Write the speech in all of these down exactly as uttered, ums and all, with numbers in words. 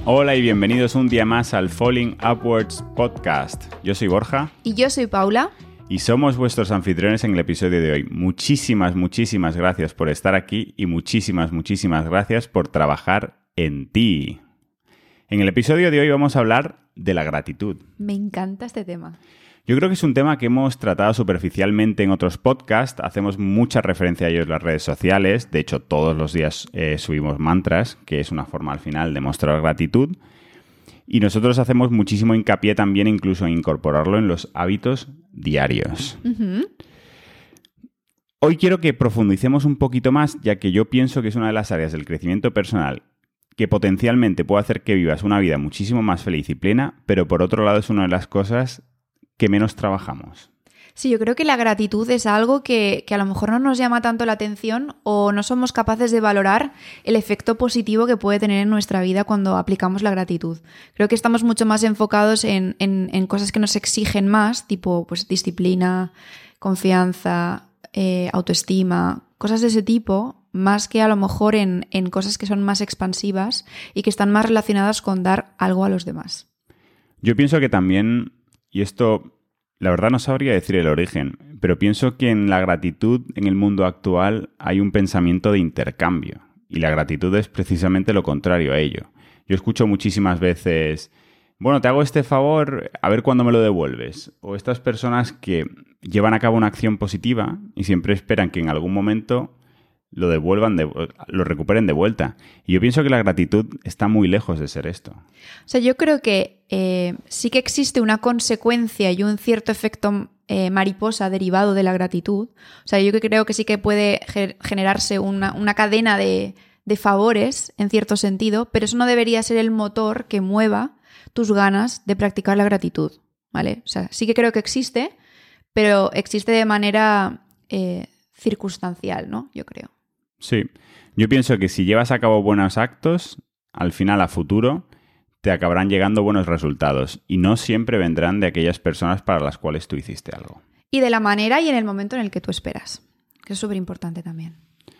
Hola y bienvenidos un día más al Falling Upwards Podcast. Yo soy Borja. Y yo soy Paula. Y somos vuestros anfitriones en el episodio de hoy. Muchísimas, muchísimas gracias por estar aquí y muchísimas, muchísimas gracias por trabajar en ti. En el episodio de hoy vamos a hablar de la gratitud. Me encanta este tema. Yo creo que es un tema que hemos tratado superficialmente en otros podcasts. Hacemos mucha referencia a ello en las redes sociales. De hecho, todos los días eh, subimos mantras, que es una forma al final de mostrar gratitud. Y nosotros hacemos muchísimo hincapié también incluso en incorporarlo en los hábitos diarios. Uh-huh. Hoy quiero que profundicemos un poquito más, ya que yo pienso que es una de las áreas del crecimiento personal que potencialmente puede hacer que vivas una vida muchísimo más feliz y plena, pero por otro lado es una de las cosas que menos trabajamos. Sí, yo creo que la gratitud es algo que, que a lo mejor no nos llama tanto la atención o no somos capaces de valorar el efecto positivo que puede tener en nuestra vida cuando aplicamos la gratitud. Creo que estamos mucho más enfocados en, en, en cosas que nos exigen más, tipo pues, disciplina, confianza, eh, autoestima, cosas de ese tipo, más que a lo mejor en, en cosas que son más expansivas y que están más relacionadas con dar algo a los demás. Yo pienso que también, y esto la verdad no sabría decir el origen, pero pienso que en la gratitud en el mundo actual hay un pensamiento de intercambio y la gratitud es precisamente lo contrario a ello. Yo escucho muchísimas veces, bueno, te hago este favor, a ver cuándo me lo devuelves. O estas personas que llevan a cabo una acción positiva y siempre esperan que en algún momento lo devuelvan, de, lo recuperen de vuelta. Y yo pienso que la gratitud está muy lejos de ser esto. O sea, yo creo que eh, sí que existe una consecuencia y un cierto efecto eh, mariposa derivado de la gratitud. O sea, yo creo que sí que puede ger- generarse una, una cadena de, de favores, en cierto sentido, pero eso no debería ser el motor que mueva tus ganas de practicar la gratitud, ¿vale? O sea, sí que creo que existe, pero existe de manera eh, circunstancial, ¿no? Yo creo. Sí, yo pienso que si llevas a cabo buenos actos, al final a futuro te acabarán llegando buenos resultados y no siempre vendrán de aquellas personas para las cuales tú hiciste algo. Y de la manera y en el momento en el que tú esperas, que es súper importante también.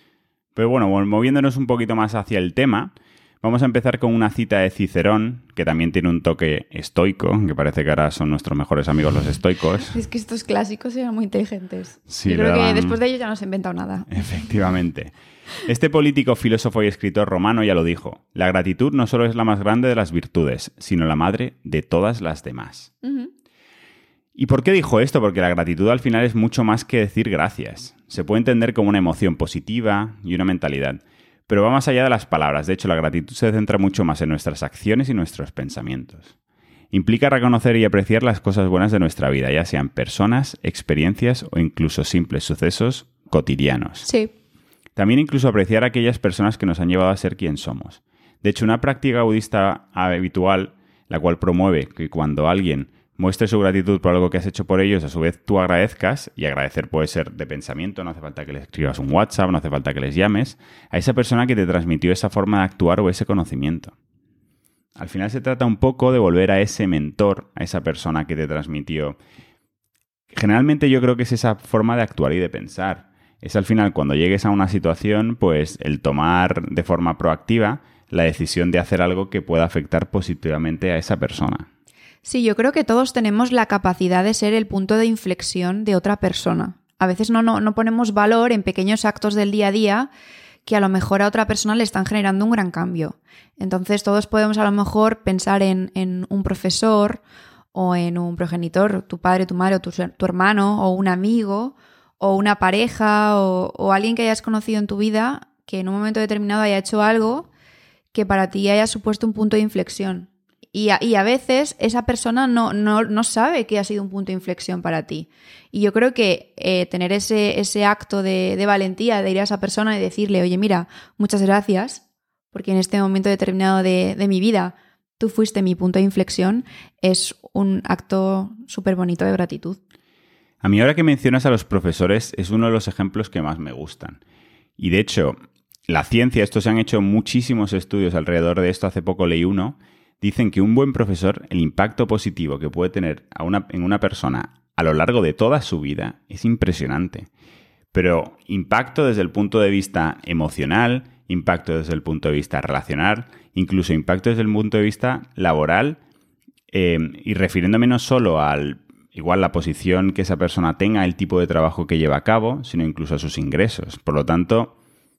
Pero bueno, moviéndonos un poquito más hacia el tema, vamos a empezar con una cita de Cicerón, que también tiene un toque estoico, que parece que ahora son nuestros mejores amigos los estoicos. Es que estos clásicos eran muy inteligentes. Sí, Yo creo daban... que después de ellos ya no se ha inventado nada. Efectivamente. Este político, filósofo y escritor romano ya lo dijo. La gratitud no solo es la más grande de las virtudes, sino la madre de todas las demás. Uh-huh. ¿Y por qué dijo esto? Porque la gratitud al final es mucho más que decir gracias. Se puede entender como una emoción positiva y una mentalidad. Pero va más allá de las palabras. De hecho, la gratitud se centra mucho más en nuestras acciones y nuestros pensamientos. Implica reconocer y apreciar las cosas buenas de nuestra vida, ya sean personas, experiencias o incluso simples sucesos cotidianos. Sí. También incluso apreciar a aquellas personas que nos han llevado a ser quien somos. De hecho, una práctica budista habitual, la cual promueve que cuando alguien muestre su gratitud por algo que has hecho por ellos, a su vez tú agradezcas, y agradecer puede ser de pensamiento, no hace falta que les escribas un WhatsApp, no hace falta que les llames, a esa persona que te transmitió esa forma de actuar o ese conocimiento. Al final se trata un poco de volver a ese mentor, a esa persona que te transmitió. Generalmente yo creo que es esa forma de actuar y de pensar. Es al final cuando llegues a una situación, pues el tomar de forma proactiva la decisión de hacer algo que pueda afectar positivamente a esa persona. Sí, yo creo que todos tenemos la capacidad de ser el punto de inflexión de otra persona. A veces no, no, no ponemos valor en pequeños actos del día a día que a lo mejor a otra persona le están generando un gran cambio. Entonces todos podemos a lo mejor pensar en, en un profesor o en un progenitor, tu padre, tu madre o tu, tu hermano o un amigo o una pareja o, o alguien que hayas conocido en tu vida que en un momento determinado haya hecho algo que para ti haya supuesto un punto de inflexión. Y a, y a veces esa persona no, no, no sabe que ha sido un punto de inflexión para ti. Y yo creo que eh, tener ese, ese acto de, de valentía de ir a esa persona y decirle, oye, mira, muchas gracias, porque en este momento determinado de, de mi vida tú fuiste mi punto de inflexión, es un acto súper bonito de gratitud. A mí ahora que mencionas a los profesores es uno de los ejemplos que más me gustan. Y de hecho, la ciencia, esto se han hecho muchísimos estudios alrededor de esto, hace poco leí uno, dicen que un buen profesor, el impacto positivo que puede tener a una, en una persona a lo largo de toda su vida es impresionante. Pero impacto desde el punto de vista emocional, impacto desde el punto de vista relacional, incluso impacto desde el punto de vista laboral, eh, y refiriéndome no solo al igual la posición que esa persona tenga, el tipo de trabajo que lleva a cabo, sino incluso a sus ingresos. Por lo tanto,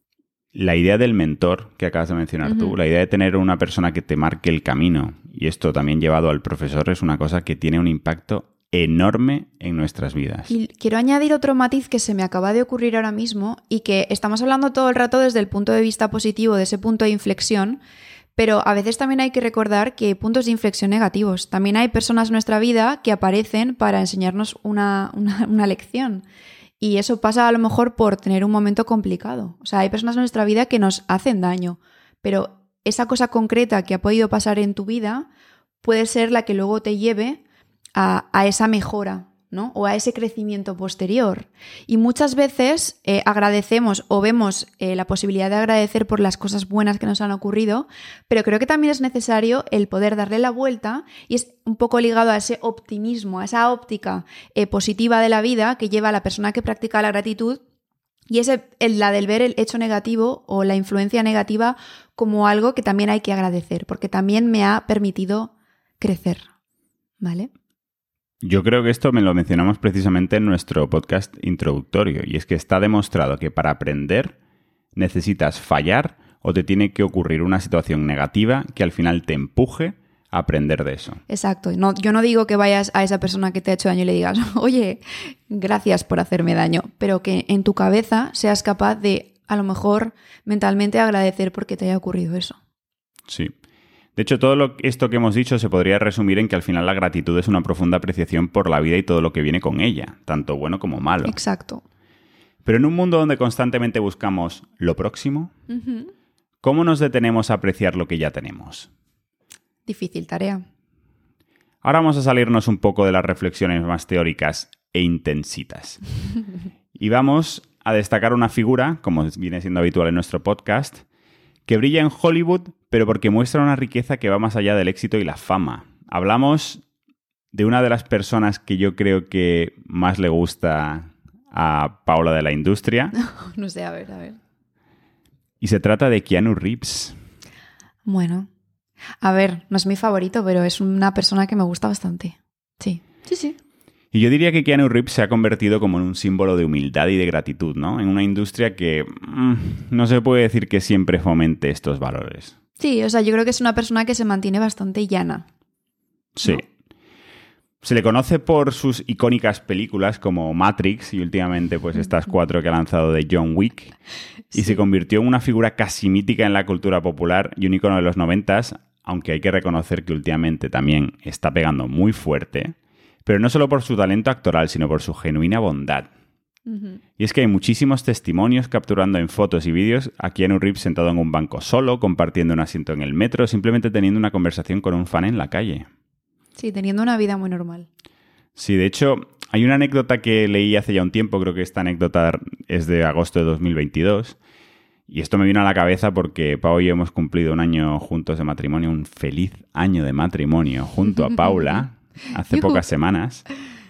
la idea del mentor que acabas de mencionar uh-huh. tú, la idea de tener una persona que te marque el camino, y esto también llevado al profesor, es una cosa que tiene un impacto enorme en nuestras vidas. Y quiero añadir otro matiz que se me acaba de ocurrir ahora mismo y que estamos hablando todo el rato desde el punto de vista positivo, de ese punto de inflexión, pero a veces también hay que recordar que hay puntos de inflexión negativos. También hay personas en nuestra vida que aparecen para enseñarnos una, una, una lección. Y eso pasa a lo mejor por tener un momento complicado. O sea, hay personas en nuestra vida que nos hacen daño, pero esa cosa concreta que ha podido pasar en tu vida puede ser la que luego te lleve a, a esa mejora, ¿no? O a ese crecimiento posterior. Y muchas veces eh, agradecemos o vemos eh, la posibilidad de agradecer por las cosas buenas que nos han ocurrido, pero creo que también es necesario el poder darle la vuelta, y es un poco ligado a ese optimismo, a esa óptica eh, positiva de la vida que lleva a la persona que practica la gratitud, y es el, la del ver el hecho negativo o la influencia negativa como algo que también hay que agradecer, porque también me ha permitido crecer, ¿vale? Yo creo que esto me lo mencionamos precisamente en nuestro podcast introductorio, y es que está demostrado que para aprender necesitas fallar o te tiene que ocurrir una situación negativa que al final te empuje a aprender de eso. Exacto. No, yo no digo que vayas a esa persona que te ha hecho daño y le digas, oye, gracias por hacerme daño, pero que en tu cabeza seas capaz de, a lo mejor, mentalmente agradecer porque te haya ocurrido eso. Sí. De hecho, todo lo, esto que hemos dicho se podría resumir en que al final la gratitud es una profunda apreciación por la vida y todo lo que viene con ella, tanto bueno como malo. Exacto. Pero en un mundo donde constantemente buscamos lo próximo, uh-huh. ¿cómo nos detenemos a apreciar lo que ya tenemos? Difícil tarea. Ahora vamos a salirnos un poco de las reflexiones más teóricas e intensitas. Y vamos a destacar una figura, como viene siendo habitual en nuestro podcast, que brilla en Hollywood, pero porque muestra una riqueza que va más allá del éxito y la fama. Hablamos de una de las personas que yo creo que más le gusta a Paula de la industria. No sé, a ver, a ver. Y se trata de Keanu Reeves. Bueno, a ver, no es mi favorito, pero es una persona que me gusta bastante. Sí, sí, sí. Y yo diría que Keanu Reeves se ha convertido como en un símbolo de humildad y de gratitud, ¿no? En una industria que mmm, no se puede decir que siempre fomente estos valores. Sí, o sea, yo creo que es una persona que se mantiene bastante llana. Sí. ¿No? Se le conoce por sus icónicas películas como Matrix y últimamente pues estas cuatro que ha lanzado de John Wick. Sí. Y se convirtió en una figura casi mítica en la cultura popular y un ícono de los noventas, aunque hay que reconocer que últimamente también está pegando muy fuerte. Pero no solo por su talento actoral, sino por su genuina bondad. Uh-huh. Y es que hay muchísimos testimonios capturando en fotos y vídeos a Keanu Reeves sentado en un banco solo, compartiendo un asiento en el metro, simplemente teniendo una conversación con un fan en la calle. Sí, teniendo una vida muy normal. Sí, de hecho, hay una anécdota que leí hace ya un tiempo, creo que esta anécdota es de agosto de dos mil veintidós, y esto me vino a la cabeza porque Pau y yo hemos cumplido un año juntos de matrimonio, un feliz año de matrimonio junto a Paula. Hace pocas semanas.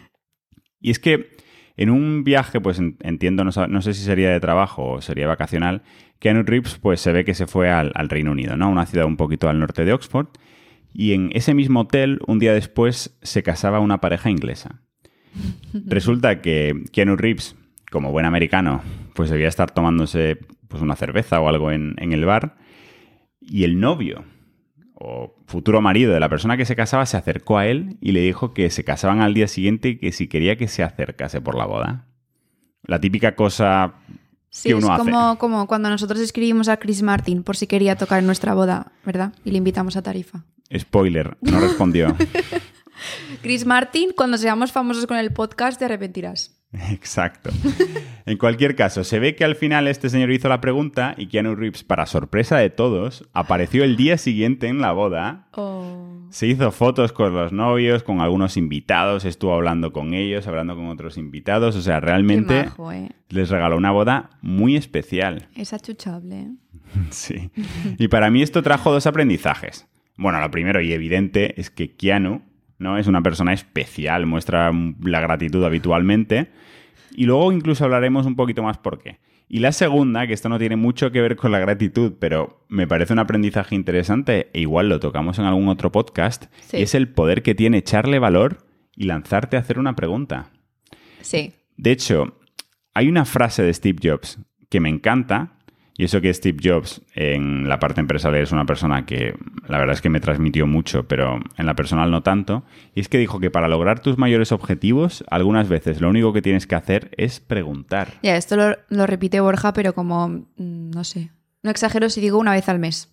Y es que en un viaje, pues entiendo, no, no sé si sería de trabajo o sería vacacional, Keanu Reeves pues se ve que se fue al, al Reino Unido, ¿no? Una ciudad un poquito al norte de Oxford. Y en ese mismo hotel, un día después, se casaba una pareja inglesa. Resulta que Keanu Reeves, como buen americano, pues debía estar tomándose pues, una cerveza o algo en, en el bar. Y el novio o futuro marido de la persona que se casaba se acercó a él y le dijo que se casaban al día siguiente y que si quería que se acercase por la boda. La típica cosa sí, que uno es como, hace. como cuando nosotros escribimos a Chris Martin por si quería tocar en nuestra boda, ¿verdad? Y le invitamos a Tarifa. Spoiler, no respondió. Chris Martin, cuando seamos famosos con el podcast, te arrepentirás. Exacto. En cualquier caso, se ve que al final este señor hizo la pregunta y Keanu Reeves, para sorpresa de todos, apareció el día siguiente en la boda. Oh. Se hizo fotos con los novios, con algunos invitados, estuvo hablando con ellos, hablando con otros invitados. O sea, realmente majo, ¿eh? Les regaló una boda muy especial. Es achuchable, ¿eh? Sí. Y para mí esto trajo dos aprendizajes. Bueno, lo primero y evidente es que Keanu, ¿no? Es una persona especial, muestra la gratitud habitualmente, Y luego incluso hablaremos un poquito más por qué. Y la segunda, que esto no tiene mucho que ver con la gratitud, pero me parece un aprendizaje interesante e igual lo tocamos en algún otro podcast, Sí. y es el poder que tiene echarle valor y lanzarte a hacer una pregunta. Sí. De hecho, hay una frase de Steve Jobs que me encanta, y eso que Steve Jobs en la parte empresarial es una persona que la verdad es que me transmitió mucho, pero en la personal no tanto, y es que dijo que para lograr tus mayores objetivos, algunas veces lo único que tienes que hacer es preguntar. Ya, esto lo, lo repite Borja, pero como, mm, no sé, no exagero si digo una vez al mes.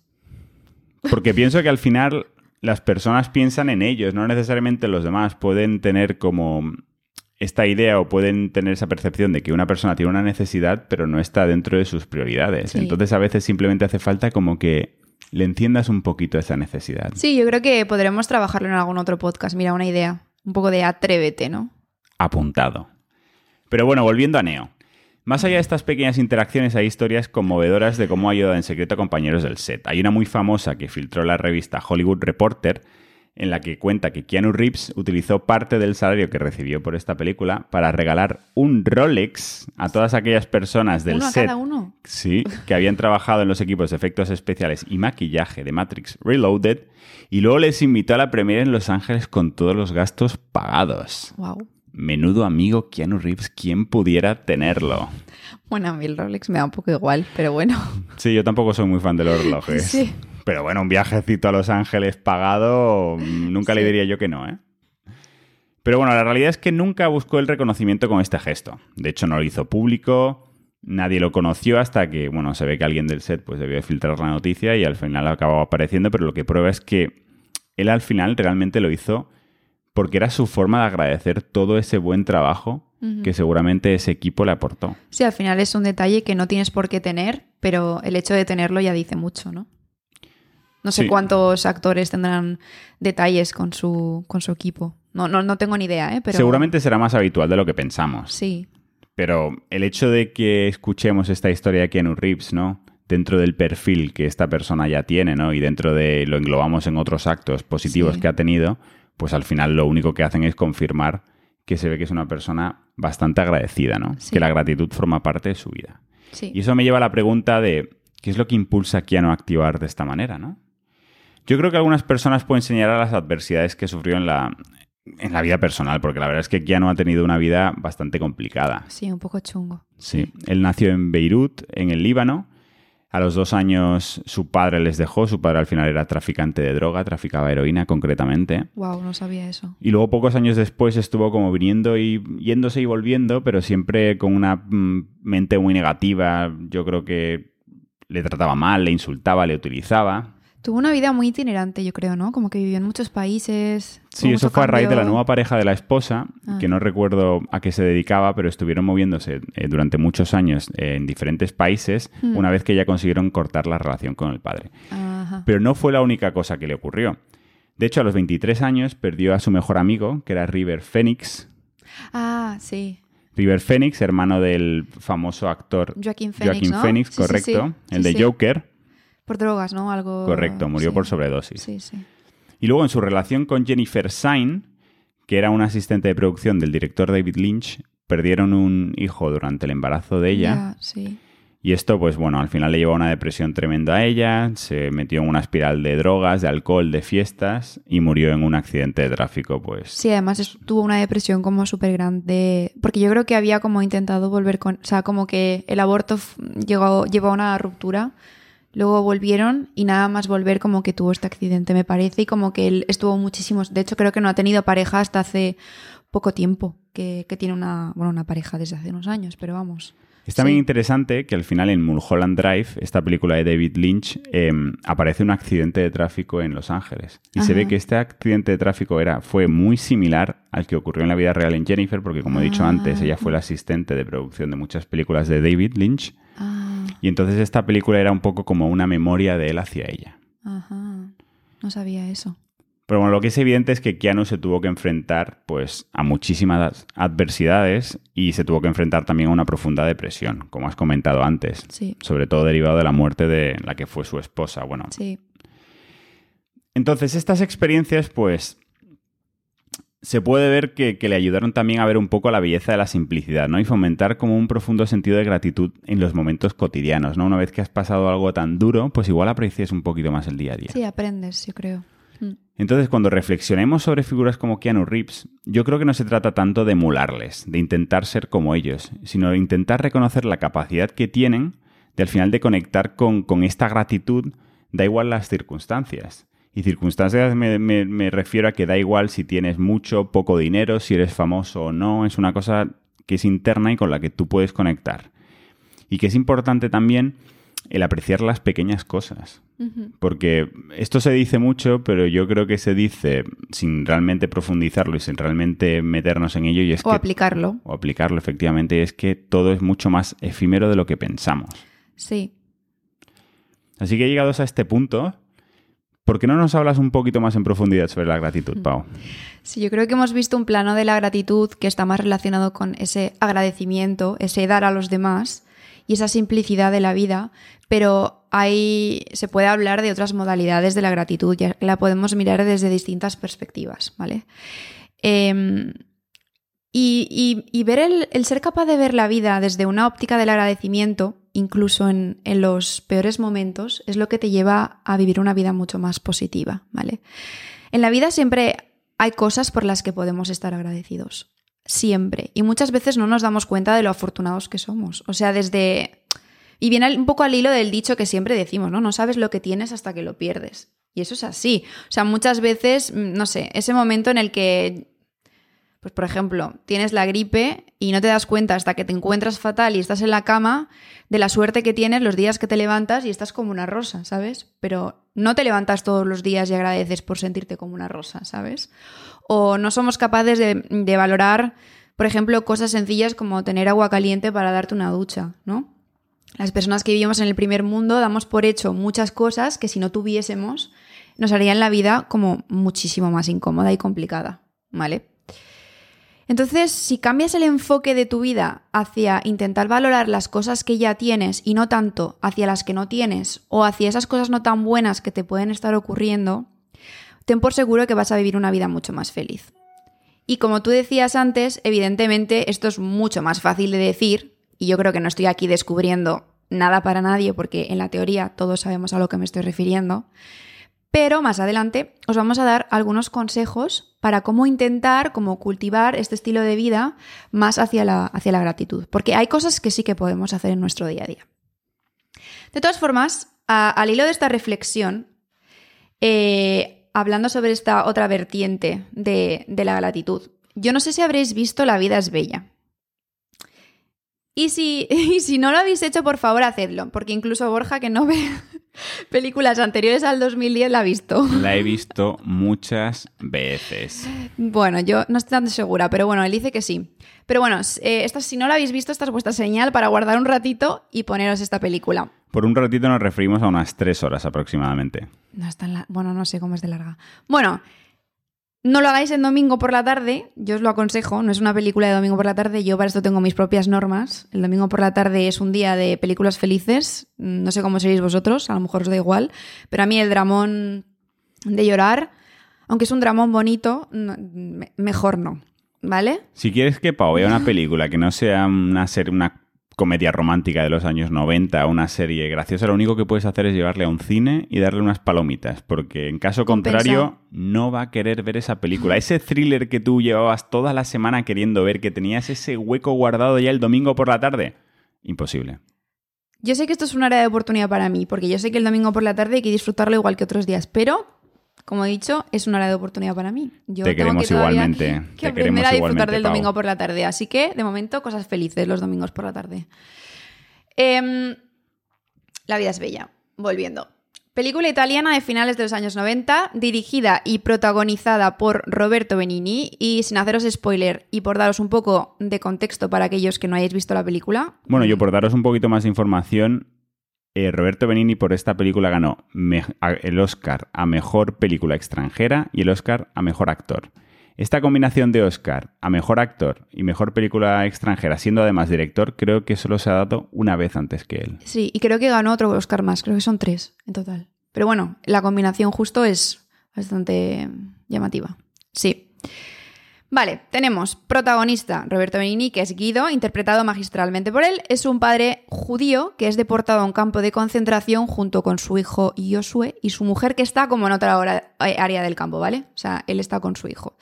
Porque pienso que al final las personas piensan en ellos, no necesariamente los demás. Pueden tener como esta idea o pueden tener esa percepción de que una persona tiene una necesidad, pero no está dentro de sus prioridades. Sí. Entonces a veces simplemente hace falta como que le enciendas un poquito esa necesidad. Sí, yo creo que podremos trabajarlo en algún otro podcast. Mira, una idea. Un poco de atrévete, ¿no? Apuntado. Pero bueno, volviendo a Neo. Más allá de estas pequeñas interacciones, hay historias conmovedoras de cómo ayuda en secreto a compañeros del set. Hay una muy famosa que filtró la revista Hollywood Reporter, en la que cuenta que Keanu Reeves utilizó parte del salario que recibió por esta película para regalar un Rolex a todas aquellas personas del ¿Uno a set, cada uno? sí, que habían trabajado en los equipos de efectos especiales y maquillaje de Matrix Reloaded, y luego les invitó a la premiere en Los Ángeles con todos los gastos pagados. Wow. Menudo amigo Keanu Reeves, ¿quién pudiera tenerlo? Bueno, a mí el Rolex me da un poco igual, pero bueno. Sí, yo tampoco soy muy fan de los relojes. Sí. Pero bueno, un viajecito a Los Ángeles pagado, nunca Sí. le diría yo que no, ¿eh? Pero bueno, la realidad es que nunca buscó el reconocimiento con este gesto. De hecho, no lo hizo público, nadie lo conoció hasta que, bueno, se ve que alguien del set pues debió de filtrar la noticia y al final acabó apareciendo, pero lo que prueba es que él al final realmente lo hizo porque era su forma de agradecer todo ese buen trabajo uh-huh. que seguramente ese equipo le aportó. Sí, al final es un detalle que no tienes por qué tener, pero el hecho de tenerlo ya dice mucho, ¿no? No sé sí. cuántos actores tendrán detalles con su, con su equipo. No, no, no tengo ni idea, ¿eh? Pero... Seguramente será más habitual de lo que pensamos. Sí. Pero el hecho de que escuchemos esta historia de Keanu Reeves, ¿no? Dentro del perfil que esta persona ya tiene, ¿no? Y dentro de lo englobamos en otros actos positivos sí. que ha tenido, pues al final lo único que hacen es confirmar que se ve que es una persona bastante agradecida, ¿no? Sí. Que la gratitud forma parte de su vida. Sí. Y eso me lleva a la pregunta de ¿qué es lo que impulsa a Keanu a actuar de esta manera, ¿no? Yo creo que algunas personas pueden señalar las adversidades que sufrió en la, en la vida personal, porque la verdad es que Keanu ha tenido una vida bastante complicada. Sí, un poco chungo. Sí. Él nació en Beirut, en el Líbano. A los dos años su padre les dejó. Su padre al final era traficante de droga, traficaba heroína concretamente. Wow, no sabía eso. Y luego pocos años después estuvo como viniendo y yéndose y volviendo, pero siempre con una mm, mente muy negativa. Yo creo que le trataba mal, le insultaba, le utilizaba. Tuvo una vida muy itinerante, yo creo, ¿no? Como que vivió en muchos países. Sí, eso fue cambio. a raíz de la nueva pareja de la esposa, ah. que no recuerdo a qué se dedicaba, pero estuvieron moviéndose eh, durante muchos años eh, en diferentes países, hmm. una vez que ya consiguieron cortar la relación con el padre. Ajá. Pero no fue la única cosa que le ocurrió. De hecho, a los veintitrés años perdió a su mejor amigo, que era River Phoenix. Ah, sí. River Phoenix, hermano del famoso actor Joaquin Phoenix, Joaquin ¿no? Phoenix, sí, correcto, sí, sí. el sí, de sí. Joker. Por drogas, ¿no? Algo... Correcto, murió sí. por sobredosis. Sí, sí. Y luego en su relación con Jennifer Sain, que era una asistente de producción del director David Lynch, perdieron un hijo durante el embarazo de ella. Yeah, sí. Y esto, pues bueno, al final le llevó a una depresión tremenda a ella, se metió en una espiral de drogas, de alcohol, de fiestas y murió en un accidente de tráfico, pues... Sí, además es, tuvo una depresión como súper grande, porque yo creo que había como intentado volver con... O sea, como que el aborto f- llegó, llevó a una ruptura, luego volvieron y nada más volver como que tuvo este accidente, me parece, y como que él estuvo muchísimos... De hecho, creo que no ha tenido pareja hasta hace poco tiempo, que, que tiene una, bueno, una pareja desde hace unos años, pero vamos... Es también sí. interesante que al final en Mulholland Drive, esta película de David Lynch, eh, aparece un accidente de tráfico en Los Ángeles. Y Ajá. se ve que este accidente de tráfico era, fue muy similar al que ocurrió en la vida real en Jennifer, porque como he dicho ah. antes, ella fue la asistente de producción de muchas películas de David Lynch. Ah. Y entonces esta película era un poco como una memoria de él hacia ella. Ajá. No sabía eso. Pero bueno, lo que es evidente es que Keanu se tuvo que enfrentar pues, a muchísimas adversidades y se tuvo que enfrentar también a una profunda depresión, como has comentado antes. Sí. Sobre todo derivado de la muerte de la que fue su esposa. Bueno. Sí. Entonces, estas experiencias, pues, se puede ver que, que le ayudaron también a ver un poco la belleza de la simplicidad, ¿no? Y fomentar como un profundo sentido de gratitud en los momentos cotidianos, ¿no? Una vez que has pasado algo tan duro, pues igual aprecias un poquito más el día a día. Sí, aprendes, yo creo. Entonces, cuando reflexionemos sobre figuras como Keanu Reeves, yo creo que no se trata tanto de emularles, de intentar ser como ellos, sino de intentar reconocer la capacidad que tienen de al final de conectar con, con esta gratitud, da igual las circunstancias. Y circunstancias me, me, me refiero a que da igual si tienes mucho o poco dinero, si eres famoso o no, es una cosa que es interna y con la que tú puedes conectar. Y que es importante también el apreciar las pequeñas cosas. Uh-huh. Porque esto se dice mucho, pero yo creo que se dice sin realmente profundizarlo y sin realmente meternos en ello. Y es o que, aplicarlo. O aplicarlo, efectivamente. Y es que todo es mucho más efímero de lo que pensamos. Sí. Así que llegados a este punto, ¿por qué no nos hablas un poquito más en profundidad sobre la gratitud, Pau? Sí, yo creo que hemos visto un plano de la gratitud que está más relacionado con ese agradecimiento, ese dar a los demás y esa simplicidad de la vida, pero ahí se puede hablar de otras modalidades de la gratitud, ya que la podemos mirar desde distintas perspectivas, ¿vale? Eh, y, y, y ver el, el ser capaz de ver la vida desde una óptica del agradecimiento, incluso en, en los peores momentos, es lo que te lleva a vivir una vida mucho más positiva, ¿vale? En la vida siempre hay cosas por las que podemos estar agradecidos. Siempre. Y muchas veces no nos damos cuenta de lo afortunados que somos. O sea, desde... Y viene un poco al hilo del dicho que siempre decimos, ¿no? No sabes lo que tienes hasta que lo pierdes. Y eso es así. O sea, muchas veces, no sé, ese momento en el que, pues por ejemplo, tienes la gripe y no te das cuenta hasta que te encuentras fatal y estás en la cama de la suerte que tienes los días que te levantas y estás como una rosa, ¿sabes? Pero no te levantas todos los días y agradeces por sentirte como una rosa, ¿sabes? O no somos capaces de, de valorar, por ejemplo, cosas sencillas como tener agua caliente para darte una ducha, ¿no? Las personas que vivimos en el primer mundo damos por hecho muchas cosas que si no tuviésemos nos harían la vida como muchísimo más incómoda y complicada, ¿vale? Entonces, si cambias el enfoque de tu vida hacia intentar valorar las cosas que ya tienes y no tanto hacia las que no tienes o hacia esas cosas no tan buenas que te pueden estar ocurriendo, ten por seguro que vas a vivir una vida mucho más feliz. Y como tú decías antes, evidentemente esto es mucho más fácil de decir y yo creo que no estoy aquí descubriendo nada para nadie porque en la teoría todos sabemos a lo que me estoy refiriendo, pero más adelante os vamos a dar algunos consejos para cómo intentar, cómo cultivar este estilo de vida más hacia la, hacia la gratitud, porque hay cosas que sí que podemos hacer en nuestro día a día. De todas formas, a, al hilo de esta reflexión, eh, hablando sobre esta otra vertiente de, de la gratitud, yo no sé si habréis visto La vida es bella. Y si, y si no lo habéis hecho, por favor, hacedlo, porque incluso Borja, que no ve películas anteriores al dos mil diez, la ha visto. La he visto muchas veces. Bueno, yo no estoy tan segura, pero bueno, él dice que sí. Pero bueno, eh, esta, si no la habéis visto, esta es vuestra señal para guardar un ratito y poneros esta película. Por un ratito nos referimos a unas tres horas aproximadamente. No es tan la... Bueno, no sé cómo es de larga. Bueno... No lo hagáis en domingo por la tarde, yo os lo aconsejo, no es una película de domingo por la tarde, yo para esto tengo mis propias normas. El domingo por la tarde es un día de películas felices, no sé cómo seréis vosotros, a lo mejor os da igual, pero a mí el dramón de llorar, aunque es un dramón bonito, no, mejor no, ¿vale? Si quieres que Pau vea una película que no sea una serie, una comedia romántica de los años noventa, una serie graciosa, lo único que puedes hacer es llevarle a un cine y darle unas palomitas, porque en caso contrario no va a querer ver esa película. Ese thriller que tú llevabas toda la semana queriendo ver, que tenías ese hueco guardado ya el domingo por la tarde, imposible. Yo sé que esto es un área de oportunidad para mí, porque yo sé que el domingo por la tarde hay que disfrutarlo igual que otros días, pero... Como he dicho, es una área de oportunidad para mí. Yo te tengo queremos que igualmente. Que te aprender queremos a disfrutar igualmente, del Pau. domingo por la tarde. Así que, de momento, cosas felices los domingos por la tarde. Eh, La vida es bella. Volviendo. Película italiana de finales de los años noventa, dirigida y protagonizada por Roberto Benigni. Y sin haceros spoiler y por daros un poco de contexto para aquellos que no hayáis visto la película. Bueno, yo por daros un poquito más de información... Eh, Roberto Benigni por esta película ganó me- el Oscar a Mejor Película Extranjera y el Oscar a Mejor Actor. Esta combinación de Oscar a Mejor Actor y Mejor Película Extranjera, siendo además director, creo que solo se ha dado una vez antes que él. Sí, y creo que ganó otro Oscar más, creo que son tres en total. Pero bueno, la combinación justo es bastante llamativa. Sí. Vale, tenemos protagonista Roberto Benigni, que es Guido, interpretado magistralmente por él. Es un padre judío que es deportado a un campo de concentración junto con su hijo Josué y su mujer, que está como en otra hora- área del campo, ¿vale? O sea, él está con su hijo.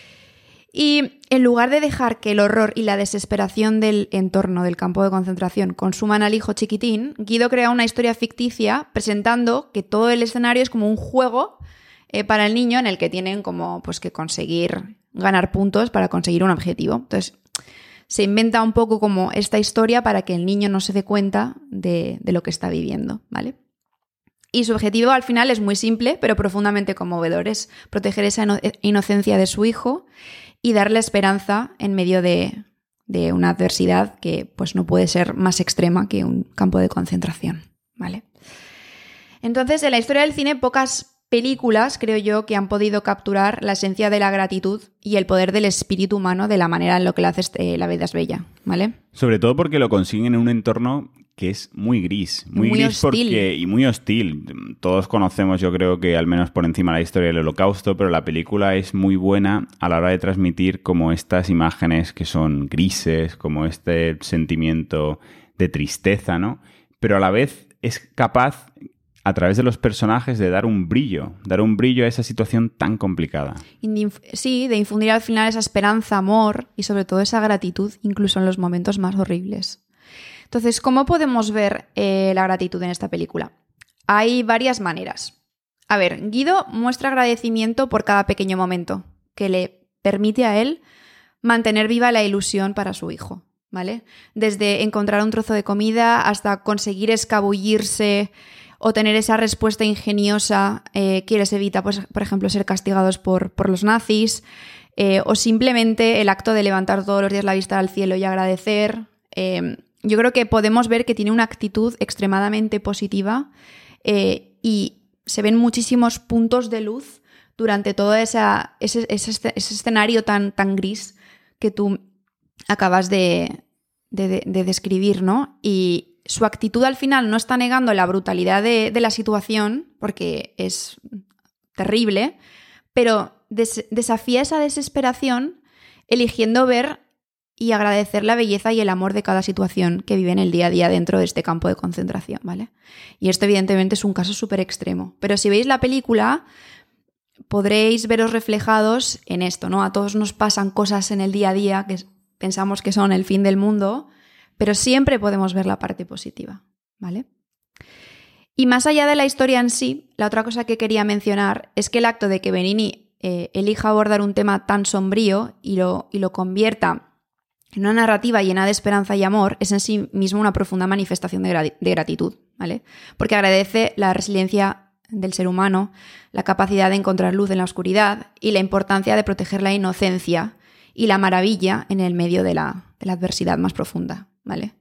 Y en lugar de dejar que el horror y la desesperación del entorno del campo de concentración consuman al hijo chiquitín, Guido crea una historia ficticia presentando que todo el escenario es como un juego eh, para el niño en el que tienen como pues que conseguir ganar puntos para conseguir un objetivo. Entonces, se inventa un poco como esta historia para que el niño no se dé cuenta de, de lo que está viviendo, ¿vale? Y su objetivo al final es muy simple, pero profundamente conmovedor. Es proteger esa ino- inocencia de su hijo y darle esperanza en medio de, de una adversidad que pues, no puede ser más extrema que un campo de concentración, ¿vale? Entonces, en la historia del cine, pocas películas, creo yo, que han podido capturar la esencia de la gratitud y el poder del espíritu humano de la manera en lo que lo hace este, La vida es bella, ¿vale? Sobre todo porque lo consiguen en un entorno que es muy gris. Muy, Muy gris hostil. porque y muy hostil. Todos conocemos, yo creo que al menos por encima la historia del Holocausto, pero la película es muy buena a la hora de transmitir como estas imágenes que son grises, como este sentimiento de tristeza, ¿no? Pero a la vez es capaz, a través de los personajes, de dar un brillo, dar un brillo a esa situación tan complicada. Sí, de infundir al final esa esperanza, amor y sobre todo esa gratitud, incluso en los momentos más horribles. Entonces, ¿cómo podemos ver eh, la gratitud en esta película? Hay varias maneras. A ver, Guido muestra agradecimiento por cada pequeño momento que le permite a él mantener viva la ilusión para su hijo, ¿vale? Desde encontrar un trozo de comida hasta conseguir escabullirse o tener esa respuesta ingeniosa eh, que les evita, pues, por ejemplo, ser castigados por, por los nazis, eh, o simplemente el acto de levantar todos los días la vista al cielo y agradecer. Eh, yo creo que podemos ver que tiene una actitud extremadamente positiva eh, y se ven muchísimos puntos de luz durante todo esa, ese, ese, ese escenario tan, tan gris que tú acabas de, de, de, de describir, ¿no? Y su actitud al final no está negando la brutalidad de, de la situación, porque es terrible, pero des, desafía esa desesperación eligiendo ver y agradecer la belleza y el amor de cada situación que vive en el día a día dentro de este campo de concentración, ¿vale? Y esto evidentemente es un caso súper extremo, pero si veis la película podréis veros reflejados en esto, ¿no? A todos nos pasan cosas en el día a día que pensamos que son el fin del mundo, pero siempre podemos ver la parte positiva, ¿vale? Y más allá de la historia en sí, la otra cosa que quería mencionar es que el acto de que Benigni eh, elija abordar un tema tan sombrío y lo, y lo convierta en una narrativa llena de esperanza y amor es en sí mismo una profunda manifestación de, gra- de gratitud, ¿vale? Porque agradece la resiliencia del ser humano, la capacidad de encontrar luz en la oscuridad y la importancia de proteger la inocencia y la maravilla en el medio de la, de la adversidad más profunda, ¿vale?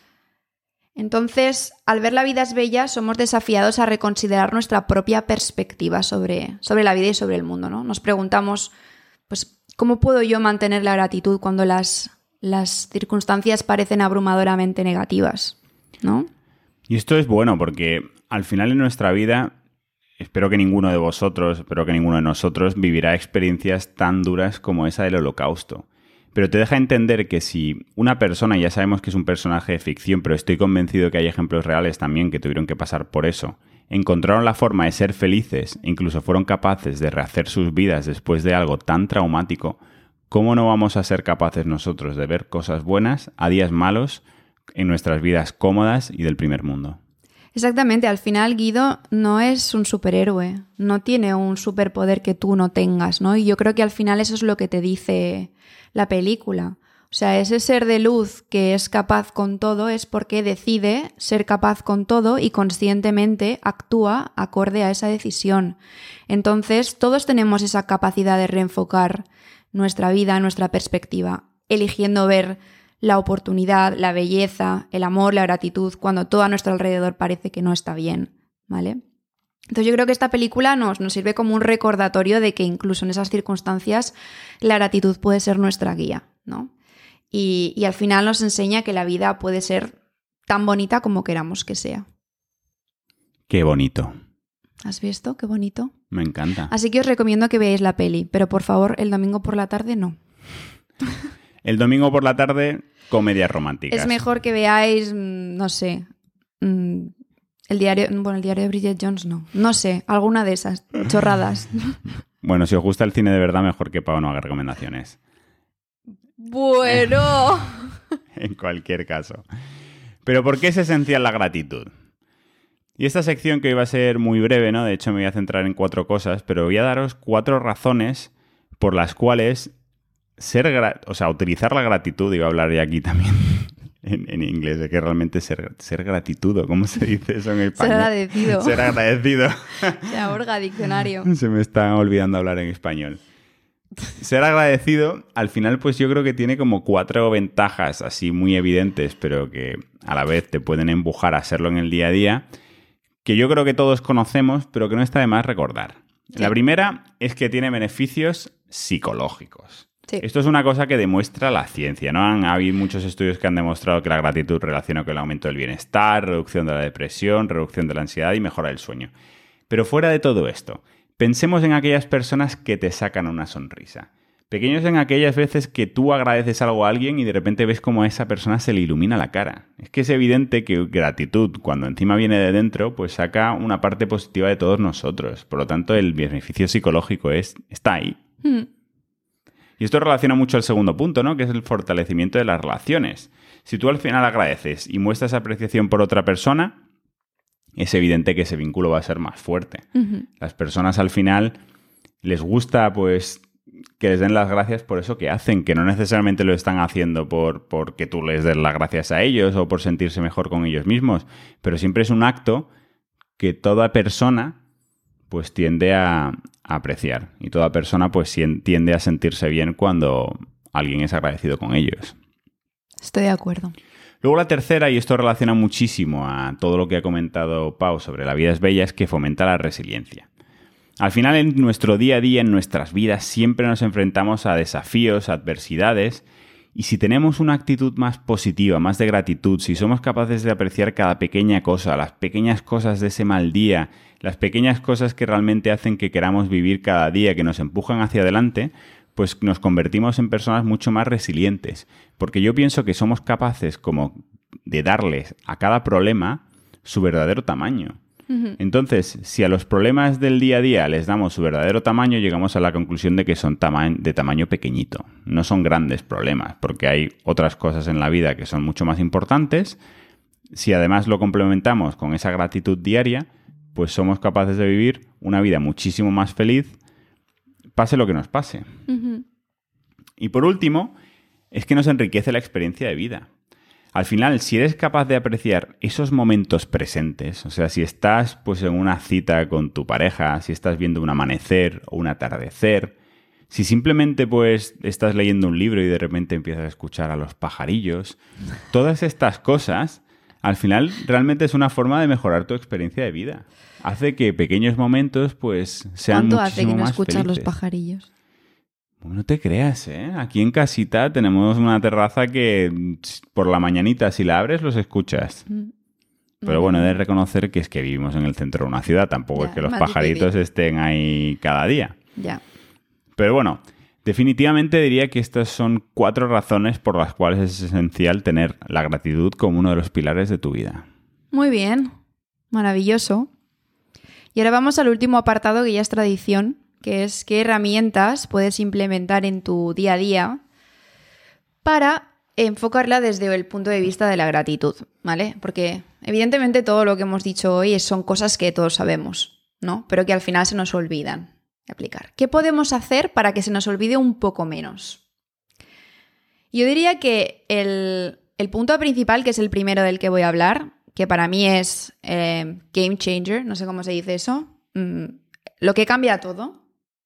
Entonces, al ver La vida es bella, somos desafiados a reconsiderar nuestra propia perspectiva sobre, sobre la vida y sobre el mundo, ¿no? Nos preguntamos, pues, ¿cómo puedo yo mantener la gratitud cuando las, las circunstancias parecen abrumadoramente negativas, ¿no? Y esto es bueno porque al final en nuestra vida, espero que ninguno de vosotros, espero que ninguno de nosotros vivirá experiencias tan duras como esa del Holocausto. Pero te deja entender que si una persona, ya sabemos que es un personaje de ficción, pero estoy convencido que hay ejemplos reales también que tuvieron que pasar por eso, encontraron la forma de ser felices e incluso fueron capaces de rehacer sus vidas después de algo tan traumático, ¿cómo no vamos a ser capaces nosotros de ver cosas buenas a días malos en nuestras vidas cómodas y del primer mundo? Exactamente, al final Guido no es un superhéroe, no tiene un superpoder que tú no tengas, ¿no? Y yo creo que al final eso es lo que te dice la película. O sea, ese ser de luz que es capaz con todo es porque decide ser capaz con todo y conscientemente actúa acorde a esa decisión. Entonces, todos tenemos esa capacidad de reenfocar nuestra vida, nuestra perspectiva, eligiendo ver la oportunidad, la belleza, el amor, la gratitud, cuando todo a nuestro alrededor parece que no está bien, ¿vale? Entonces yo creo que esta película nos, nos sirve como un recordatorio de que incluso en esas circunstancias la gratitud puede ser nuestra guía, ¿no? Y, y al final nos enseña que la vida puede ser tan bonita como queramos que sea. Qué bonito. ¿Has visto? Qué bonito. Me encanta. Así que os recomiendo que veáis la peli, pero por favor el domingo por la tarde no. El domingo por la tarde, comedias románticas. Es mejor que veáis, no sé, el diario, bueno, el diario de Bridget Jones no, no sé, alguna de esas chorradas. Bueno, si os gusta el cine de verdad, mejor que Pau no haga recomendaciones. Bueno. En cualquier caso. Pero ¿por qué es esencial la gratitud? Y esta sección que hoy va a ser muy breve, ¿no? De hecho, me voy a centrar en cuatro cosas, pero voy a daros cuatro razones por las cuales ser, gra- o sea, utilizar la gratitud, iba a hablar ya aquí también en, en inglés, de que realmente ser, ser gratitud, ¿cómo se dice eso en español? Ser agradecido. Ser agradecido. Se ahorga diccionario. Se me está olvidando hablar en español. Ser agradecido, al final, pues yo creo que tiene como cuatro ventajas así muy evidentes, pero que a la vez te pueden empujar a hacerlo en el día a día, que yo creo que todos conocemos, pero que no está de más recordar. Sí. La primera es que tiene beneficios psicológicos. Sí. Esto es una cosa que demuestra la ciencia, ¿no? Han habido muchos estudios que han demostrado que la gratitud relaciona con el aumento del bienestar, reducción de la depresión, reducción de la ansiedad y mejora del sueño. Pero fuera de todo esto, pensemos en aquellas personas que te sacan una sonrisa. Pequeños en aquellas veces que tú agradeces algo a alguien y de repente ves cómo a esa persona se le ilumina la cara. Es que es evidente que gratitud, cuando encima viene de dentro, pues saca una parte positiva de todos nosotros. Por lo tanto, el beneficio psicológico es, está ahí. Mm. Y esto relaciona mucho al segundo punto, ¿no? Que es el fortalecimiento de las relaciones. Si tú al final agradeces y muestras apreciación por otra persona, es evidente que ese vínculo va a ser más fuerte. Uh-huh. Las personas al final les gusta, pues, que les den las gracias por eso que hacen, que no necesariamente lo están haciendo por porque tú les des las gracias a ellos o por sentirse mejor con ellos mismos, pero siempre es un acto que toda persona pues tiende a, a apreciar y toda persona pues tiende a sentirse bien cuando alguien es agradecido con ellos. Estoy de acuerdo. Luego la tercera, y esto relaciona muchísimo a todo lo que ha comentado Pau sobre la vida es bella, es que fomenta la resiliencia. Al final, en nuestro día a día, en nuestras vidas, siempre nos enfrentamos a desafíos, a adversidades, y si tenemos una actitud más positiva, más de gratitud, si somos capaces de apreciar cada pequeña cosa, las pequeñas cosas de ese mal día, las pequeñas cosas que realmente hacen que queramos vivir cada día, que nos empujan hacia adelante, pues nos convertimos en personas mucho más resilientes. Porque yo pienso que somos capaces como de darles a cada problema su verdadero tamaño. Entonces, si a los problemas del día a día les damos su verdadero tamaño, llegamos a la conclusión de que son tama- de tamaño pequeñito. No son grandes problemas, porque hay otras cosas en la vida que son mucho más importantes. Si además lo complementamos con esa gratitud diaria, pues somos capaces de vivir una vida muchísimo más feliz, pase lo que nos pase. Uh-huh. Y por último, es que nos enriquece la experiencia de vida. Al final, si eres capaz de apreciar esos momentos presentes, o sea, si estás pues en una cita con tu pareja, si estás viendo un amanecer o un atardecer, si simplemente pues estás leyendo un libro y de repente empiezas a escuchar a los pajarillos, todas estas cosas, al final realmente es una forma de mejorar tu experiencia de vida. Hace que pequeños momentos pues sean muchísimo más felices. ¿Cuánto hace que no escuchas los pajarillos? No te creas, ¿eh? Aquí en casita tenemos una terraza que por la mañanita, si la abres, los escuchas. Mm. Pero bueno, he de reconocer que es que vivimos en el centro de una ciudad. Tampoco ya, es que los pajaritos difícil. Estén ahí cada día. Ya. Pero bueno, definitivamente diría que estas son cuatro razones por las cuales es esencial tener la gratitud como uno de los pilares de tu vida. Muy bien. Maravilloso. Y ahora vamos al último apartado que ya es tradición, que es qué herramientas puedes implementar en tu día a día para enfocarla desde el punto de vista de la gratitud, ¿vale? Porque evidentemente todo lo que hemos dicho hoy son cosas que todos sabemos, ¿no? Pero que al final se nos olvidan de aplicar. ¿Qué podemos hacer para que se nos olvide un poco menos? Yo diría que el, el punto principal, que es el primero del que voy a hablar, que para mí es eh, game changer, no sé cómo se dice eso, mm, lo que cambia todo,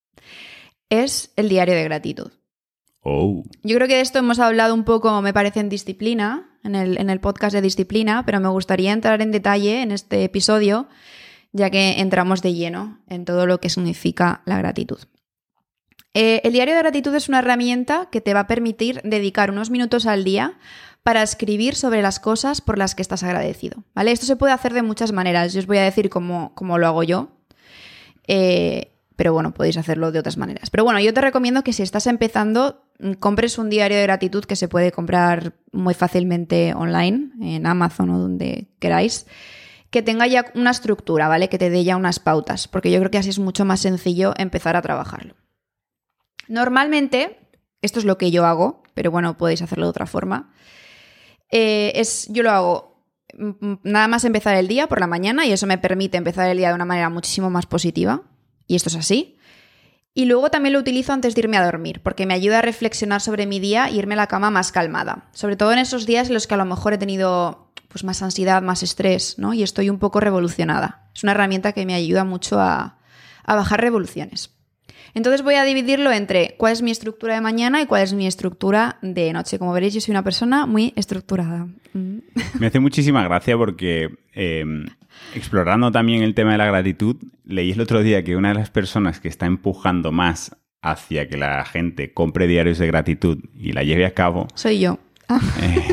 es el diario de gratitud. Oh. Yo creo que de esto hemos hablado un poco, me parece, en disciplina, en el, en el podcast de disciplina, pero me gustaría entrar en detalle en este episodio, ya que entramos de lleno en todo lo que significa la gratitud. Eh, el diario de gratitud es una herramienta que te va a permitir dedicar unos minutos al día para escribir sobre las cosas por las que estás agradecido, ¿vale? Esto se puede hacer de muchas maneras. Yo os voy a decir cómo, cómo lo hago yo. Eh, pero bueno, podéis hacerlo de otras maneras. Pero bueno, yo te recomiendo que si estás empezando, compres un diario de gratitud que se puede comprar muy fácilmente online, en Amazon o donde queráis, que tenga ya una estructura, ¿vale? Que te dé ya unas pautas, porque yo creo que así es mucho más sencillo empezar a trabajarlo. Normalmente, esto es lo que yo hago, pero bueno, podéis hacerlo de otra forma. Eh, es, yo lo hago nada más empezar el día por la mañana y eso me permite empezar el día de una manera muchísimo más positiva. Y esto es así. Y luego también lo utilizo antes de irme a dormir, porque me ayuda a reflexionar sobre mi día e irme a la cama más calmada. Sobre todo en esos días en los que a lo mejor he tenido pues, más ansiedad, más estrés, ¿no? Y estoy un poco revolucionada. Es una herramienta que me ayuda mucho a, a bajar revoluciones. Entonces voy a dividirlo entre cuál es mi estructura de mañana y cuál es mi estructura de noche. Como veréis, yo soy una persona muy estructurada. Me hace muchísima gracia porque eh, explorando también el tema de la gratitud, leí el otro día que una de las personas que está empujando más hacia que la gente compre diarios de gratitud y la lleve a cabo... Soy yo. Eh,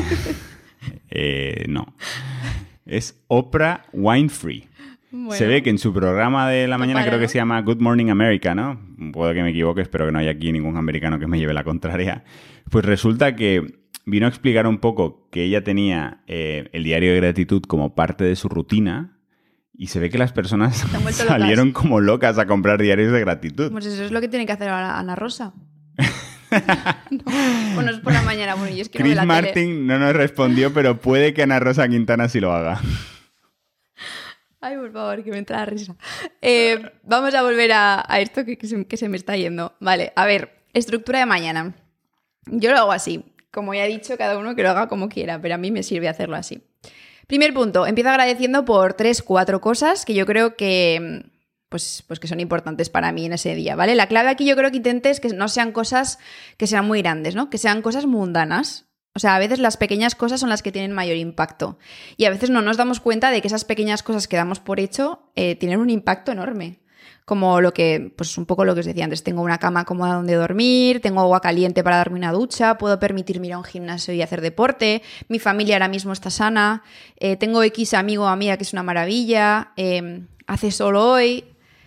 eh, no. Es Oprah Winfrey. Bueno, se ve que en su programa de la mañana, creo que se llama Good Morning America, ¿no? Puedo que me equivoque, espero que no haya aquí ningún americano que me lleve la contraria. Pues resulta que vino a explicar un poco que ella tenía eh, el diario de gratitud como parte de su rutina y se ve que las personas salieron locas. como locas a comprar diarios de gratitud. Pues eso es lo que tiene que hacer ahora Ana Rosa. no, bueno, es por la mañana. Bueno, yo es que Chris no Martin tele. no nos respondió, pero puede que Ana Rosa Quintana sí lo haga. Ay, por favor, que me entra la risa. Eh, vamos a volver a, a esto que, que, se, que se me está yendo. Vale, a ver, estructura de mañana. Yo lo hago así. Como ya he dicho, cada uno que lo haga como quiera, pero a mí me sirve hacerlo así. Primer punto, empiezo agradeciendo por tres, cuatro cosas que yo creo que, pues, pues que son importantes para mí en ese día, ¿vale? La clave aquí yo creo que intentes que no sean cosas que sean muy grandes, ¿no? Que sean cosas mundanas. O sea, a veces las pequeñas cosas son las que tienen mayor impacto. Y a veces no nos damos cuenta de que esas pequeñas cosas que damos por hecho eh, tienen un impacto enorme. Como lo que, pues un poco lo que os decía antes, tengo una cama cómoda donde dormir, tengo agua caliente para darme una ducha, puedo permitirme ir a un gimnasio y hacer deporte, mi familia ahora mismo está sana, eh, tengo X amigo o amiga que es una maravilla, eh, hace sol hoy...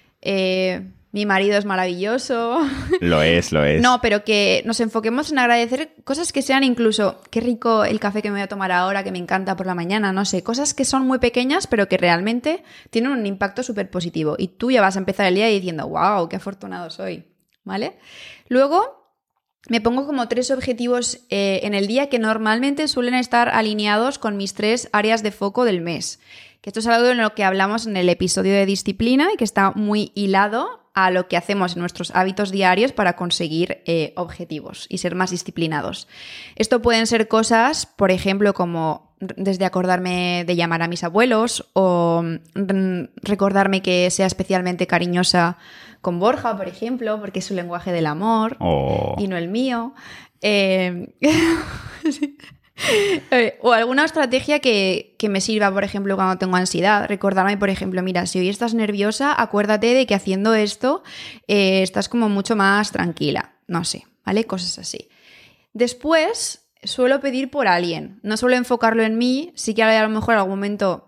Eh, mi marido es maravilloso. Lo es, lo es. No, pero que nos enfoquemos en agradecer cosas que sean incluso, qué rico el café que me voy a tomar ahora, que me encanta por la mañana, no sé, cosas que son muy pequeñas, pero que realmente tienen un impacto súper positivo. Y tú ya vas a empezar el día diciendo, wow, qué afortunado soy, ¿vale? Luego me pongo como tres objetivos eh, en el día que normalmente suelen estar alineados con mis tres áreas de foco del mes. Que esto es algo en lo que hablamos en el episodio de disciplina y que está muy hilado a lo que hacemos en nuestros hábitos diarios para conseguir eh, objetivos y ser más disciplinados. Esto pueden ser cosas, por ejemplo, como desde acordarme de llamar a mis abuelos o mm, recordarme que sea especialmente cariñosa con Borja, por ejemplo, porque es su lenguaje del amor oh. y no el mío. Eh... sí. O alguna estrategia que, que me sirva, por ejemplo, cuando tengo ansiedad. Recordarme, por ejemplo, mira, si hoy estás nerviosa, acuérdate de que haciendo esto eh, estás como mucho más tranquila. No sé, ¿vale? Cosas así. Después, suelo pedir por alguien. No suelo enfocarlo en mí. Sí que hay a lo mejor algún momento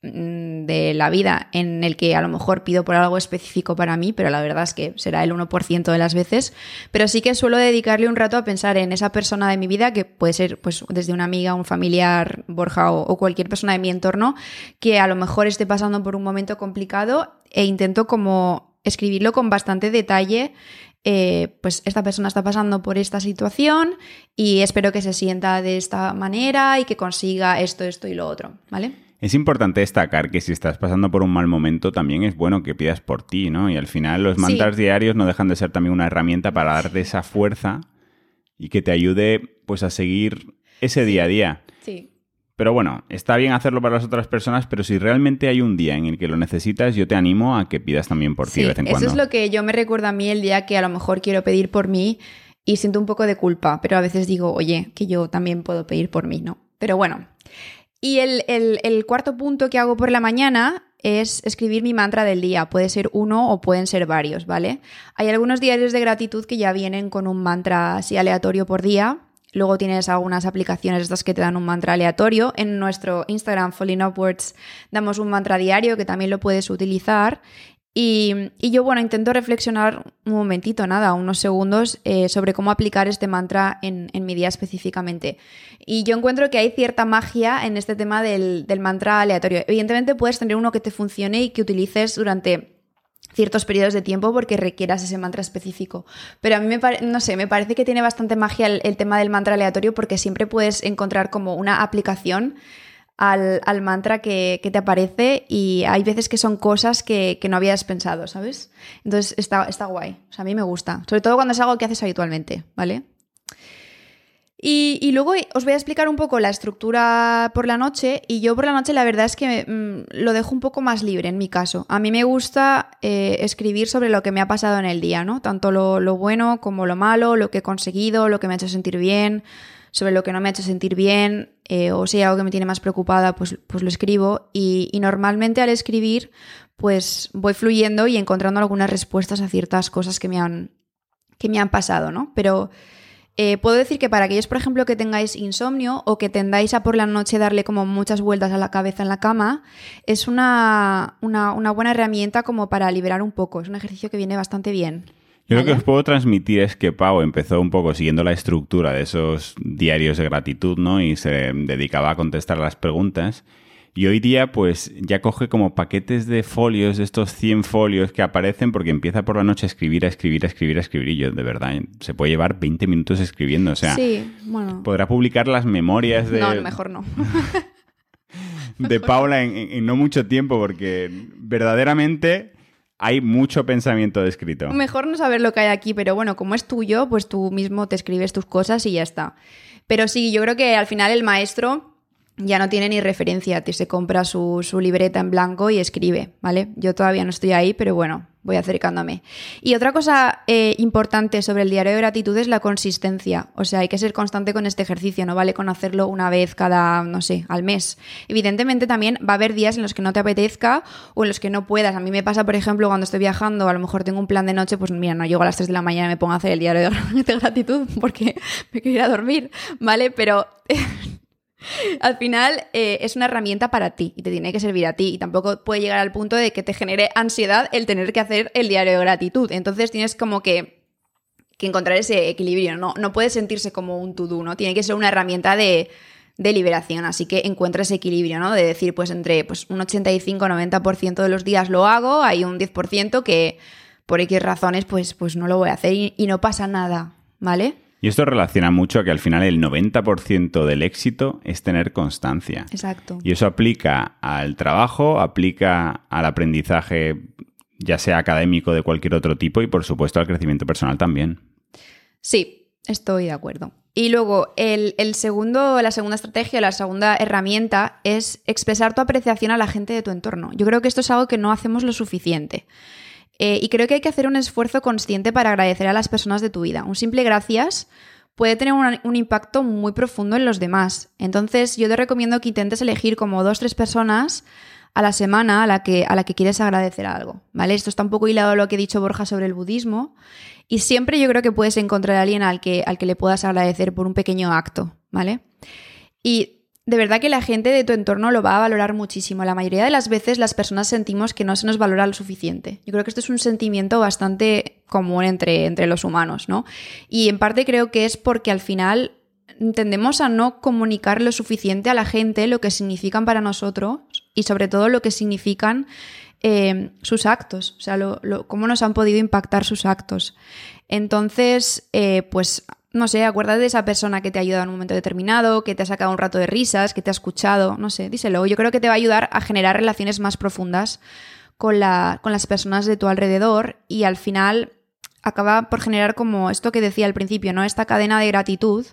de la vida en el que a lo mejor pido por algo específico para mí, pero la verdad es que será el uno por ciento de las veces, pero sí que suelo dedicarle un rato a pensar en esa persona de mi vida, que puede ser pues desde una amiga, un familiar, Borja o, o cualquier persona de mi entorno que a lo mejor esté pasando por un momento complicado, e intento como escribirlo con bastante detalle. Eh, pues esta persona está pasando por esta situación y espero que se sienta de esta manera y que consiga esto, esto y lo otro, ¿vale? Es importante destacar que si estás pasando por un mal momento también es bueno que pidas por ti, ¿no? Y al final los mantras sí. diarios no dejan de ser también una herramienta para darte esa fuerza y que te ayude pues a seguir ese sí. día a día. Sí. Pero bueno, está bien hacerlo para las otras personas, pero si realmente hay un día en el que lo necesitas, yo te animo a que pidas también por ti sí, de vez en cuando. Eso es lo que yo me recuerdo a mí el día que a lo mejor quiero pedir por mí y siento un poco de culpa, pero a veces digo, oye, que yo también puedo pedir por mí, ¿no? Pero bueno. Y el, el, el cuarto punto que hago por la mañana es escribir mi mantra del día. Puede ser uno o pueden ser varios, ¿vale? Hay algunos diarios de gratitud que ya vienen con un mantra así aleatorio por día. Luego tienes algunas aplicaciones estas que te dan un mantra aleatorio. En nuestro Instagram, Falling Upwards, damos un mantra diario que también lo puedes utilizar. Y, y yo, bueno, intento reflexionar un momentito, nada, unos segundos, eh, sobre cómo aplicar este mantra en, en mi día específicamente. Y yo encuentro que hay cierta magia en este tema del, del mantra aleatorio. Evidentemente puedes tener uno que te funcione y que utilices durante ciertos periodos de tiempo porque requieras ese mantra específico. Pero a mí me parece, no sé, me parece que tiene bastante magia el, el tema del mantra aleatorio porque siempre puedes encontrar como una aplicación Al, al mantra que, que te aparece y hay veces que son cosas que, que no habías pensado, ¿sabes? Entonces está, está guay, o sea, a mí me gusta, sobre todo cuando es algo que haces habitualmente, ¿vale? Y, y luego os voy a explicar un poco la estructura por la noche y yo por la noche la verdad es que mmm, lo dejo un poco más libre en mi caso. A mí me gusta eh, escribir sobre lo que me ha pasado en el día, ¿no? Tanto lo, lo bueno como lo malo, lo que he conseguido, lo que me ha hecho sentir bien, sobre lo que no me ha hecho sentir bien, eh, o si hay algo que me tiene más preocupada, pues, pues lo escribo. Y, y normalmente al escribir, pues voy fluyendo y encontrando algunas respuestas a ciertas cosas que me han, que me han pasado, ¿no? Pero eh, puedo decir que para aquellos, por ejemplo, que tengáis insomnio o que tendáis a por la noche darle como muchas vueltas a la cabeza en la cama, es una, una, una buena herramienta como para liberar un poco. Es un ejercicio que viene bastante bien. Yo ¿Vale? Lo que os puedo transmitir es que Pau empezó un poco siguiendo la estructura de esos diarios de gratitud, ¿no? Y se dedicaba a contestar las preguntas. Y hoy día, pues, ya coge como paquetes de folios, de estos cien folios que aparecen porque empieza por la noche a escribir, a escribir, a escribir, a escribir. Y yo, de verdad, se puede llevar veinte minutos escribiendo. O sea, sí, bueno. podrá publicar las memorias de... No, mejor no. de Paula en, en no mucho tiempo porque verdaderamente... hay mucho pensamiento descrito. Mejor no saber lo que hay aquí, pero bueno, como es tuyo, pues tú mismo te escribes tus cosas y ya está. Pero sí, yo creo que al final el maestro ya no tiene ni referencia, te se compra su, su libreta en blanco y escribe, ¿vale? Yo todavía no estoy ahí, pero bueno, voy acercándome. Y otra cosa eh, importante sobre el diario de gratitud es la consistencia. O sea, hay que ser constante con este ejercicio, no vale con hacerlo una vez cada, no sé, al mes. Evidentemente también va a haber días en los que no te apetezca o en los que no puedas. A mí me pasa, por ejemplo, cuando estoy viajando, a lo mejor tengo un plan de noche, pues mira, no llego a las tres de la mañana y me pongo a hacer el diario de gratitud porque me quiero ir a dormir, ¿vale? Pero... al final eh, es una herramienta para ti y te tiene que servir a ti y tampoco puede llegar al punto de que te genere ansiedad el tener que hacer el diario de gratitud. Entonces tienes como que, que encontrar ese equilibrio, ¿no? No puede sentirse como un to-do, ¿no? Tiene que ser una herramienta de, de liberación, así que encuentra ese equilibrio, ¿no? De decir, pues entre pues, un ochenta y cinco a noventa por ciento de los días lo hago, hay un diez por ciento que por X razones pues, pues no lo voy a hacer y, y no pasa nada, ¿vale? Y esto relaciona mucho a que al final el noventa por ciento del éxito es tener constancia. Exacto. Y eso aplica al trabajo, aplica al aprendizaje, ya sea académico de cualquier otro tipo y por supuesto al crecimiento personal también. Sí, estoy de acuerdo. Y luego el, el segundo, la segunda estrategia, la segunda herramienta es expresar tu apreciación a la gente de tu entorno. Yo creo que esto es algo que no hacemos lo suficiente. Eh, y creo que hay que hacer un esfuerzo consciente para agradecer a las personas de tu vida. Un simple gracias puede tener un, un impacto muy profundo en los demás. Entonces, yo te recomiendo que intentes elegir como dos, tres personas a la semana a la que, a la que quieres agradecer algo, ¿vale? Esto está un poco hilado a lo que he dicho Borja sobre el budismo y siempre yo creo que puedes encontrar a alguien al que, al que le puedas agradecer por un pequeño acto, ¿vale? Y de verdad que la gente de tu entorno lo va a valorar muchísimo. La mayoría de las veces las personas sentimos que no se nos valora lo suficiente. Yo creo que esto es un sentimiento bastante común entre, entre los humanos, ¿no? Y en parte creo que es porque al final tendemos a no comunicar lo suficiente a la gente lo que significan para nosotros y sobre todo lo que significan eh, sus actos, o sea, lo, lo, cómo nos han podido impactar sus actos. Entonces, eh, pues... no sé, acuérdate de esa persona que te ha ayudado en un momento determinado, que te ha sacado un rato de risas, que te ha escuchado, no sé, díselo. Yo creo que te va a ayudar a generar relaciones más profundas con, la, con las personas de tu alrededor y al final acaba por generar como esto que decía al principio, ¿no? Esta cadena de gratitud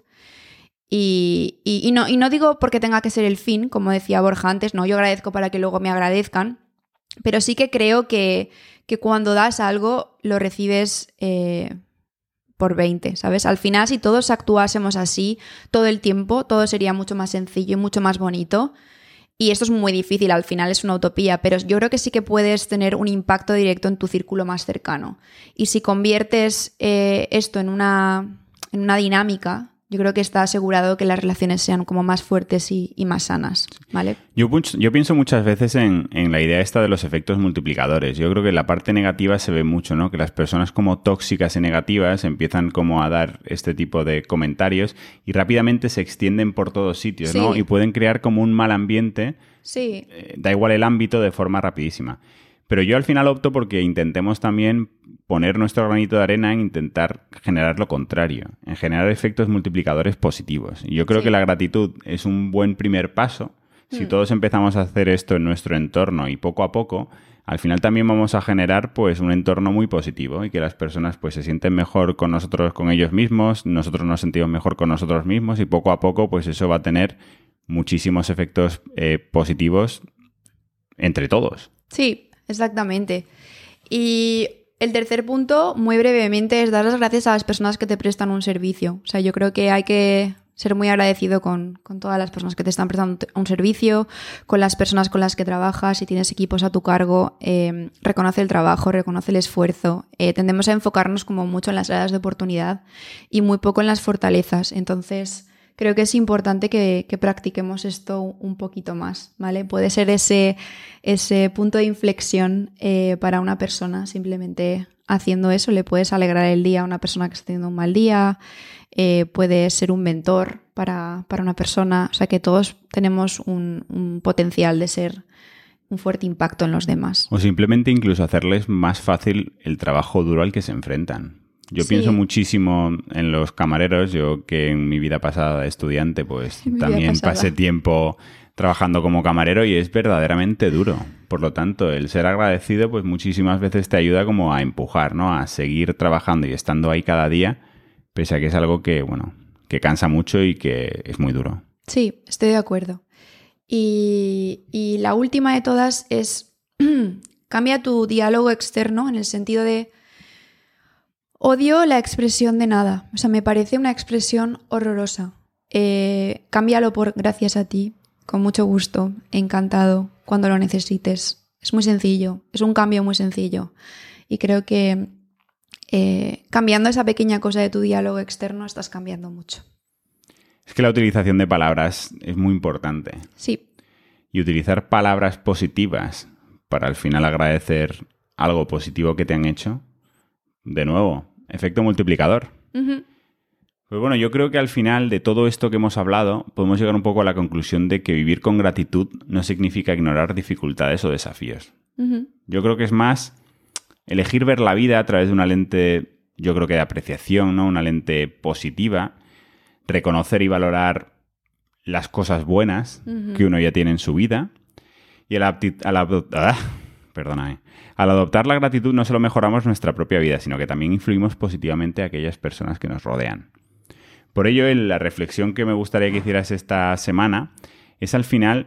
y, y, y, no, y no digo porque tenga que ser el fin, como decía Borja antes, no, yo agradezco para que luego me agradezcan, pero sí que creo que, que cuando das algo lo recibes... Eh, por veinte, ¿sabes? Al final, si todos actuásemos así todo el tiempo, todo sería mucho más sencillo y mucho más bonito. Y esto es muy difícil, al final es una utopía, pero yo creo que sí que puedes tener un impacto directo en tu círculo más cercano. Y si conviertes eh, esto en una, en una dinámica, yo creo que está asegurado que las relaciones sean como más fuertes y, y más sanas, ¿vale? Yo, yo pienso muchas veces en, en la idea esta de los efectos multiplicadores. Yo creo que la parte negativa se ve mucho, ¿no? Que las personas como tóxicas y negativas empiezan como a dar este tipo de comentarios y rápidamente se extienden por todos sitios, sí. ¿no? Y pueden crear como un mal ambiente. Sí. Eh, da igual el ámbito, de forma rapidísima. Pero yo al final opto porque intentemos también poner nuestro granito de arena en intentar generar lo contrario, en generar efectos multiplicadores positivos. Y yo creo sí. que la gratitud es un buen primer paso. Si mm. todos empezamos a hacer esto en nuestro entorno y poco a poco, al final también vamos a generar pues un entorno muy positivo y que las personas pues se sienten mejor con nosotros, con ellos mismos, nosotros nos sentimos mejor con nosotros mismos y poco a poco pues eso va a tener muchísimos efectos eh, positivos entre todos. Sí, exactamente. Y el tercer punto, muy brevemente, es dar las gracias a las personas que te prestan un servicio. O sea, yo creo que hay que ser muy agradecido con, con todas las personas que te están prestando un servicio, con las personas con las que trabajas. Si tienes equipos a tu cargo, eh, reconoce el trabajo, reconoce el esfuerzo. Eh, tendemos a enfocarnos como mucho en las áreas de oportunidad y muy poco en las fortalezas. Entonces, creo que es importante que, que practiquemos esto un poquito más, ¿vale? Puede ser ese, ese punto de inflexión eh, para una persona. Simplemente haciendo eso le puedes alegrar el día a una persona que está teniendo un mal día. Eh, puedes ser un mentor para, para una persona. O sea que todos tenemos un, un potencial de ser un fuerte impacto en los demás. O simplemente incluso hacerles más fácil el trabajo duro al que se enfrentan. Yo sí. pienso muchísimo en los camareros. Yo que en mi vida pasada de estudiante pues también pasé tiempo trabajando como camarero y es verdaderamente duro. Por lo tanto, el ser agradecido pues muchísimas veces te ayuda como a empujar, ¿no? A seguir trabajando y estando ahí cada día, pese a que es algo que, bueno, que cansa mucho y que es muy duro. Sí, estoy de acuerdo. Y, y la última de todas es cambia tu diálogo externo en el sentido de odio la expresión de nada. O sea, me parece una expresión horrorosa. Eh, cámbialo por gracias a ti, con mucho gusto, encantado, cuando lo necesites. Es muy sencillo, es un cambio muy sencillo. Y creo que eh, cambiando esa pequeña cosa de tu diálogo externo estás cambiando mucho. Es que la utilización de palabras es muy importante. Sí. Y utilizar palabras positivas para al final agradecer algo positivo que te han hecho, de nuevo, efecto multiplicador. Uh-huh. Pues bueno, yo creo que al final de todo esto que hemos hablado podemos llegar un poco a la conclusión de que vivir con gratitud no significa ignorar dificultades o desafíos. Uh-huh. Yo creo que es más elegir ver la vida a través de una lente, yo creo que de apreciación, ¿no? Una lente positiva, reconocer y valorar las cosas buenas uh-huh. que uno ya tiene en su vida y al, apti- al, ab- ah, perdona, eh. al adoptar la gratitud no solo mejoramos nuestra propia vida, sino que también influimos positivamente a aquellas personas que nos rodean. Por ello, la reflexión que me gustaría que hicieras esta semana es al final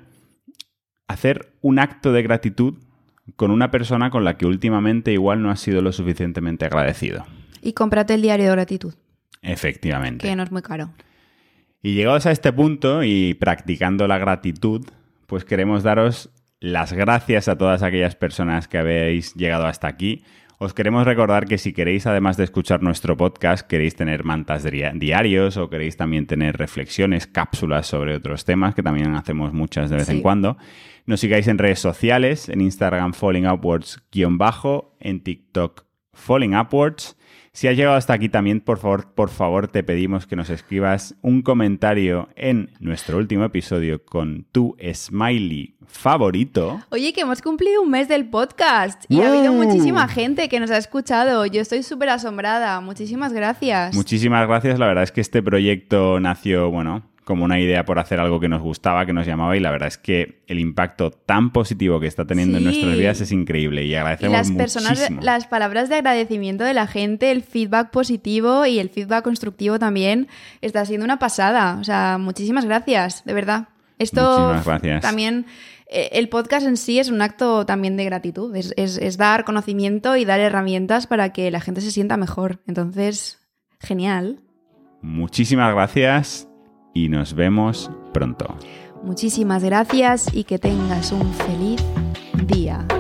hacer un acto de gratitud con una persona con la que últimamente igual no has sido lo suficientemente agradecido. Y cómprate el diario de gratitud. Efectivamente. Que no es muy caro. Y llegados a este punto y practicando la gratitud, pues queremos daros las gracias a todas aquellas personas que habéis llegado hasta aquí. Os queremos recordar que si queréis, además de escuchar nuestro podcast, queréis tener mantas diarios o queréis también tener reflexiones, cápsulas sobre otros temas, que también hacemos muchas de vez sí. en cuando, nos sigáis en redes sociales, en Instagram Falling Upwards guión bajo, en TikTok Falling Upwards. Si has llegado hasta aquí también, por favor, por favor, te pedimos que nos escribas un comentario en nuestro último episodio con tu smiley favorito. Oye, que hemos cumplido un mes del podcast y uh. ha habido muchísima gente que nos ha escuchado. Yo estoy súper asombrada. Muchísimas gracias. Muchísimas gracias. La verdad es que este proyecto nació, bueno, como una idea por hacer algo que nos gustaba, que nos llamaba, y la verdad es que el impacto tan positivo que está teniendo sí. en nuestras vidas es increíble y agradecemos y las muchísimo. Personas, las palabras de agradecimiento de la gente, el feedback positivo y el feedback constructivo también está siendo una pasada. O sea, muchísimas gracias, de verdad. Esto muchísimas gracias. También, eh, el podcast en sí es un acto también de gratitud, es, es, es dar conocimiento y dar herramientas para que la gente se sienta mejor. Entonces, genial. Muchísimas gracias. Y nos vemos pronto. Muchísimas gracias y que tengas un feliz día.